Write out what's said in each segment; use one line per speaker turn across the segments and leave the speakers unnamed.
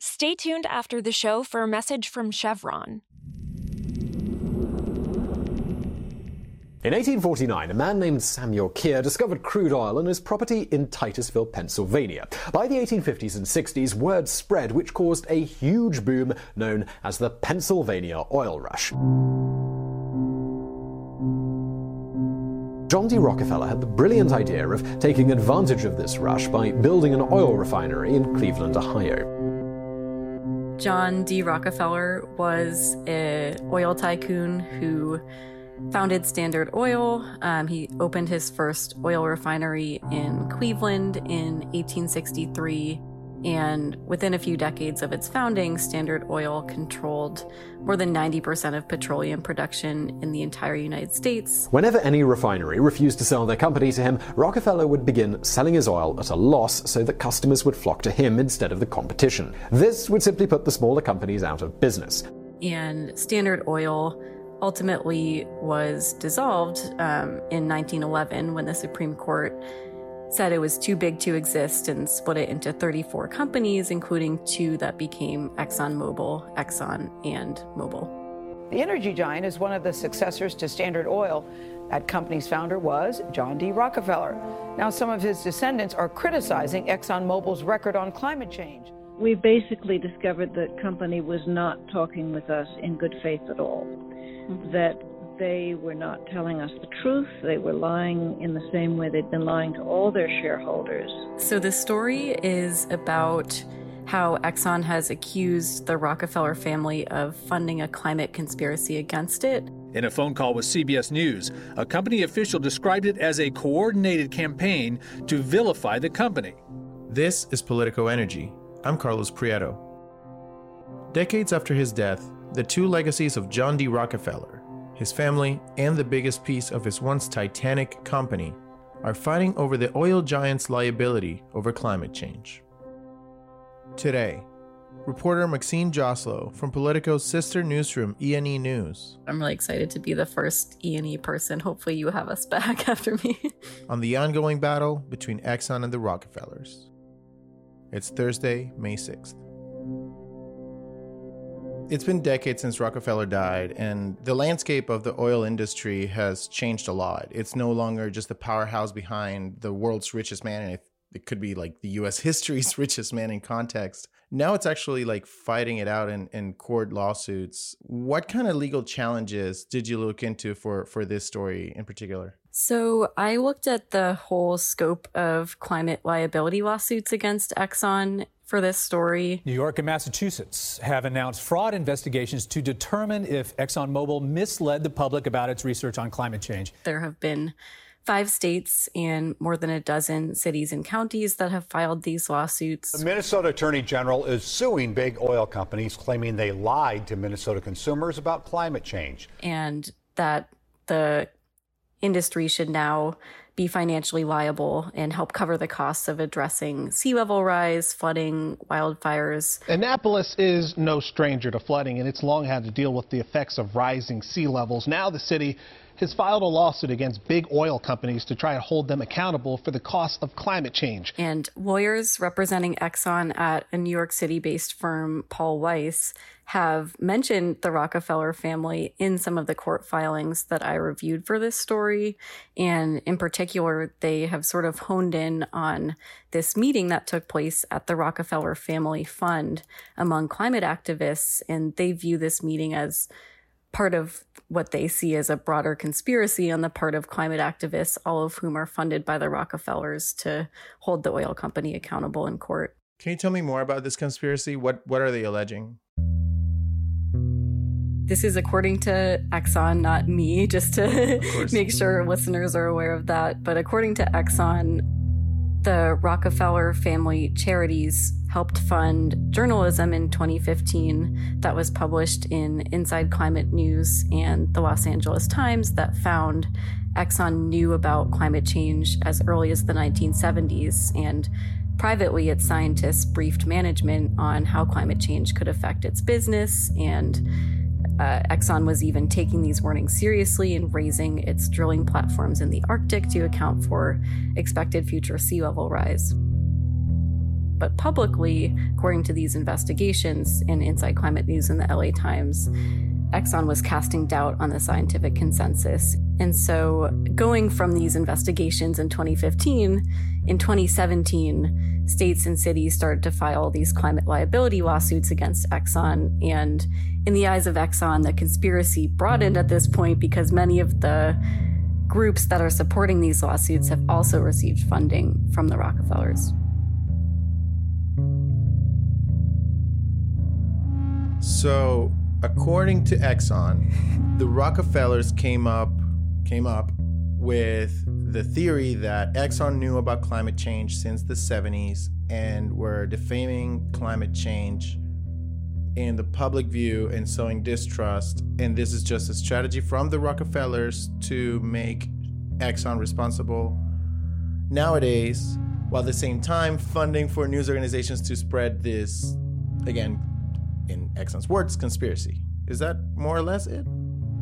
Stay tuned after the show for a message from Chevron.
In 1849, a man named Samuel Keir discovered crude oil on his property in Titusville, Pennsylvania. By the 1850s and 60s, word spread which caused a huge boom known as the Pennsylvania Oil Rush. John D. Rockefeller had the brilliant idea of taking advantage of this rush by building an oil refinery in Cleveland, Ohio.
John D. Rockefeller was an oil tycoon who founded Standard Oil. He opened his first oil refinery in Cleveland in 1863, and within a few decades of its founding, Standard Oil controlled more than 90% of petroleum production in the entire United States.
Whenever any refinery refused to sell their company to him, Rockefeller would begin selling his oil at a loss so that customers would flock to him instead of the competition. This would simply put the smaller companies out of business.
And Standard Oil ultimately was dissolved in 1911 when the Supreme Court said it was too big to exist and split it into 34 companies, including 2 that became ExxonMobil, Exxon, and Mobil.
The energy giant is one of the successors to Standard Oil. That company's founder was John D. Rockefeller. Now some of his descendants are criticizing ExxonMobil's record on climate change.
We basically discovered that company was not talking with us in good faith at all. That they were not telling us the truth. They were lying in the same way they'd been lying to all their shareholders.
So the story is about how Exxon has accused the Rockefeller family of funding a climate conspiracy against it.
In a phone call with CBS News, a company official described it as a coordinated campaign to vilify the company.
This is Politico Energy. I'm Carlos Prieto. Decades after his death, the 2 legacies of John D. Rockefeller, his family, and the biggest piece of his once titanic company are fighting over the oil giant's liability over climate change. Today, reporter Maxine Joslow from Politico's sister newsroom, E&E News.
I'm really excited to be the first E&E person. Hopefully you have us back after me.
On the ongoing battle between Exxon and the Rockefellers. It's Thursday, May 6th. It's been decades since Rockefeller died, and the landscape of the oil industry has changed a lot. It's no longer just the powerhouse behind the world's richest man, and it could be like the U.S. history's richest man in context. Now it's actually like fighting it out in court lawsuits. What kind of legal challenges did you look into for this story in particular?
So I looked at the whole scope of climate liability lawsuits against Exxon for this story.
New York and Massachusetts have announced fraud investigations to determine if ExxonMobil misled the public about its research on climate change.
There have been 5 states and more than a dozen cities and counties that have filed these lawsuits.
The Minnesota Attorney General is suing big oil companies, claiming they lied to Minnesota consumers about climate change.
And that the industry should now be financially liable and help cover the costs of addressing sea level rise, flooding, wildfires.
Annapolis is no stranger to flooding, and it's long had to deal with the effects of rising sea levels. Now the city has filed a lawsuit against big oil companies to try to hold them accountable for the cost of climate change.
And lawyers representing Exxon at a New York City-based firm, Paul Weiss, have mentioned the Rockefeller family in some of the court filings that I reviewed for this story. And in particular, they have sort of honed in on this meeting that took place at the Rockefeller Family Fund among climate activists. And they view this meeting as part of what they see as a broader conspiracy on the part of climate activists, all of whom are funded by the Rockefellers to hold the oil company accountable in court.
Can you tell me more about this conspiracy? What are they alleging?
This is according to Exxon, not me, just to make sure listeners are aware of that. But according to Exxon, the Rockefeller family charities helped fund journalism in 2015 that was published in Inside Climate News and the Los Angeles Times that found Exxon knew about climate change as early as the 1970s, and privately its scientists briefed management on how climate change could affect its business, and Exxon was even taking these warnings seriously and raising its drilling platforms in the Arctic to account for expected future sea level rise. But publicly, according to these investigations in Inside Climate News and the LA Times, Exxon was casting doubt on the scientific consensus. And so going from these investigations in 2015, in 2017, states and cities started to file these climate liability lawsuits against Exxon. And in the eyes of Exxon, the conspiracy broadened at this point because many of the groups that are supporting these lawsuits have also received funding from the Rockefellers.
So, according to Exxon, the Rockefellers came up with the theory that Exxon knew about climate change since the 70s and were defaming climate change in the public view and sowing distrust. And this is just a strategy from the Rockefellers to make Exxon responsible nowadays, while at the same time funding for news organizations to spread this, again, in Exxon's words, conspiracy. Is that more or less it?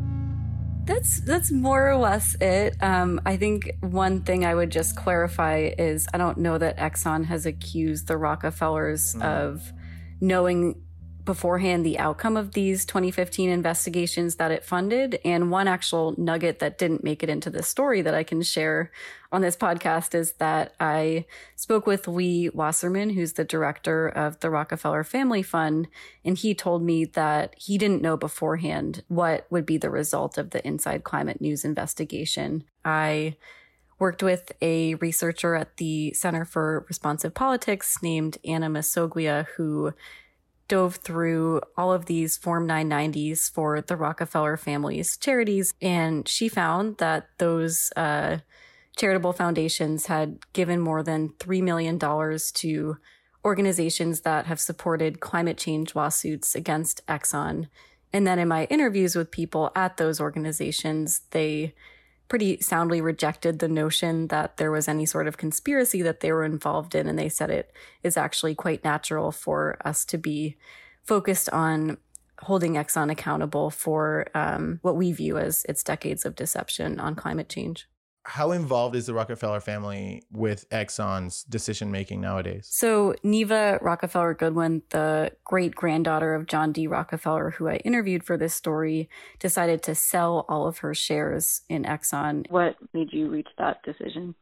That's more or less it. I think one thing I would just clarify is I don't know that Exxon has accused the Rockefellers of knowing beforehand the outcome of these 2015 investigations that it funded. And one actual nugget that didn't make it into this story that I can share on this podcast is that I spoke with Lee Wasserman, who's the director of the Rockefeller Family Fund, and he told me that he didn't know beforehand what would be the result of the Inside Climate News investigation. I worked with a researcher at the Center for Responsive Politics named Anna Masoglia, who dove through all of these Form 990s for the Rockefeller family's charities, and she found that those charitable foundations had given more than $3 million to organizations that have supported climate change lawsuits against Exxon. And then in my interviews with people at those organizations, they pretty soundly rejected the notion that there was any sort of conspiracy that they were involved in. And they said it is actually quite natural for us to be focused on holding Exxon accountable for what we view as its decades of deception on climate change.
How involved is the Rockefeller family with Exxon's decision-making nowadays?
So Neva Rockefeller Goodwin, the great-granddaughter of John D. Rockefeller, who I interviewed for this story, decided to sell all of her shares in Exxon. What made you reach that decision?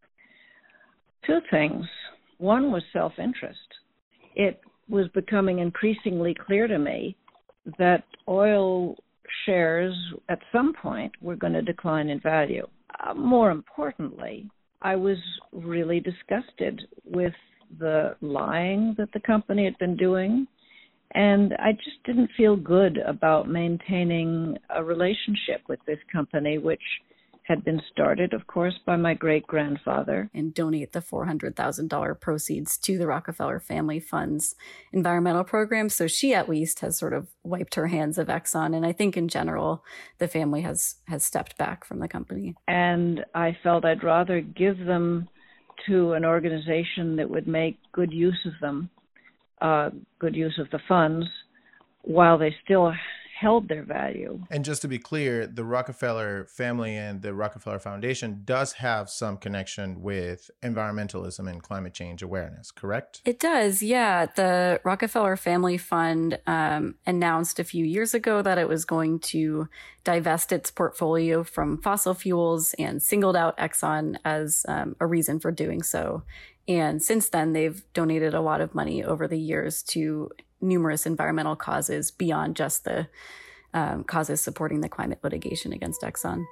Two things. One was self-interest. It was becoming increasingly clear to me that oil shares at some point were going to decline in value. More importantly, I was really disgusted with the lying that the company had been doing, and I just didn't feel good about maintaining a relationship with this company, which had been started, of course, by my great-grandfather.
And donate the $400,000 proceeds to the Rockefeller Family Fund's environmental program. So she at least has sort of wiped her hands of Exxon. And I think in general, the family has stepped back from the company.
And I felt I'd rather give them to an organization that would make good use of them, good use of the funds, while they still held their value.
And just to be clear, the Rockefeller family and the Rockefeller Foundation does have some connection with environmentalism and climate change awareness, correct?
It does, yeah. The Rockefeller Family Fund announced a few years ago that it was going to divest its portfolio from fossil fuels and singled out Exxon as a reason for doing so. And since then, they've donated a lot of money over the years to numerous environmental causes beyond just the causes supporting the climate litigation against Exxon.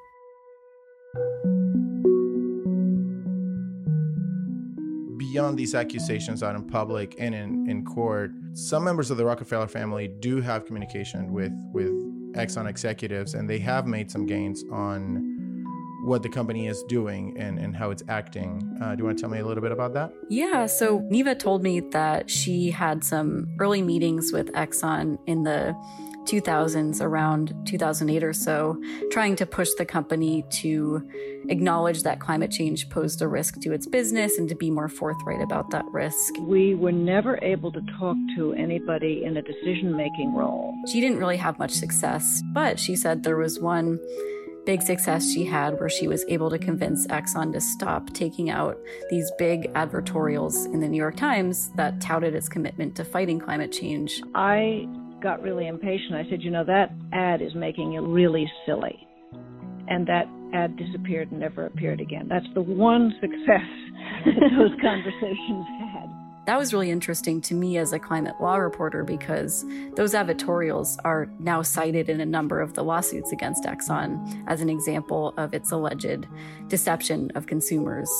Beyond these accusations out in public and in court, some members of the Rockefeller family do have communication with Exxon executives, and they have made some gains on what the company is doing and how it's acting. Do you want to tell me a little bit about that?
Yeah, so Neva told me that she had some early meetings with Exxon in the 2000s, around 2008 or so, trying to push the company to acknowledge that climate change posed a risk to its business and to be more forthright about that risk.
We were never able to talk to anybody in a decision-making role.
She didn't really have much success, but she said there was one big success she had where she was able to convince Exxon to stop taking out these big advertorials in the New York Times that touted its commitment to fighting climate change.
I got really impatient. I said, that ad is making you really silly. And that ad disappeared and never appeared again. That's the one success that those conversations had.
That was really interesting to me as a climate law reporter because those advertorials are now cited in a number of the lawsuits against Exxon as an example of its alleged deception of consumers.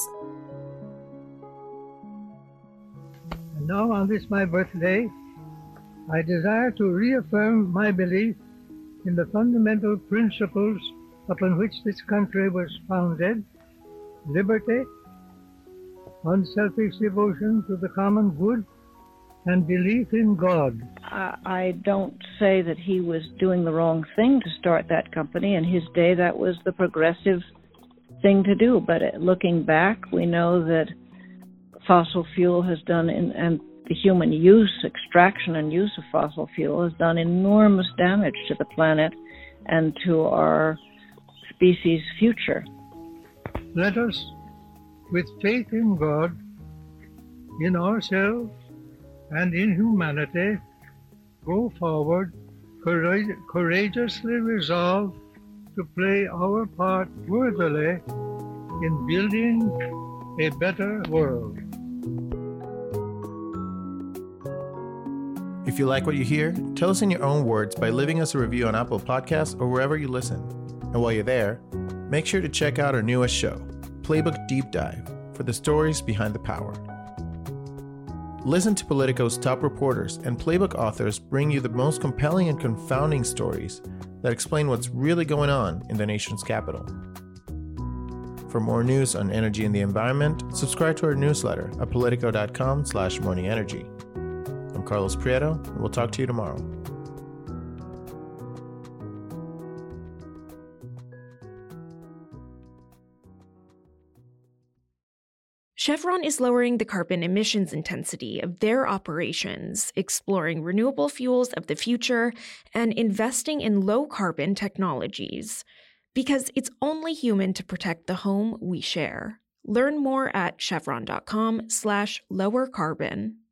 And now on this my birthday, I desire to reaffirm my belief in the fundamental principles upon which this country was founded: liberty, unselfish devotion to the common good, and belief in God.
I don't say that he was doing the wrong thing to start that company. In his day, that was the progressive thing to do. But looking back, we know that fossil fuel has done, and the human extraction and use of fossil fuel has done enormous damage to the planet and to our species' future.
Let us, with faith in God, in ourselves, and in humanity, go forward, courageously resolved to play our part worthily in building a better world.
If you like what you hear, tell us in your own words by leaving us a review on Apple Podcasts or wherever you listen. And while you're there, make sure to check out our newest show, Playbook Deep Dive, for the stories behind the power. Listen to Politico's top reporters and Playbook authors bring you the most compelling and confounding stories that explain what's really going on in the nation's capital. For more news on energy and the environment, subscribe to our newsletter at politico.com/morningenergy. I'm Carlos Prieto, and we'll talk to you tomorrow.
Chevron is lowering the carbon emissions intensity of their operations, exploring renewable fuels of the future, and investing in low-carbon technologies. Because it's only human to protect the home we share. Learn more at chevron.com/lower carbon.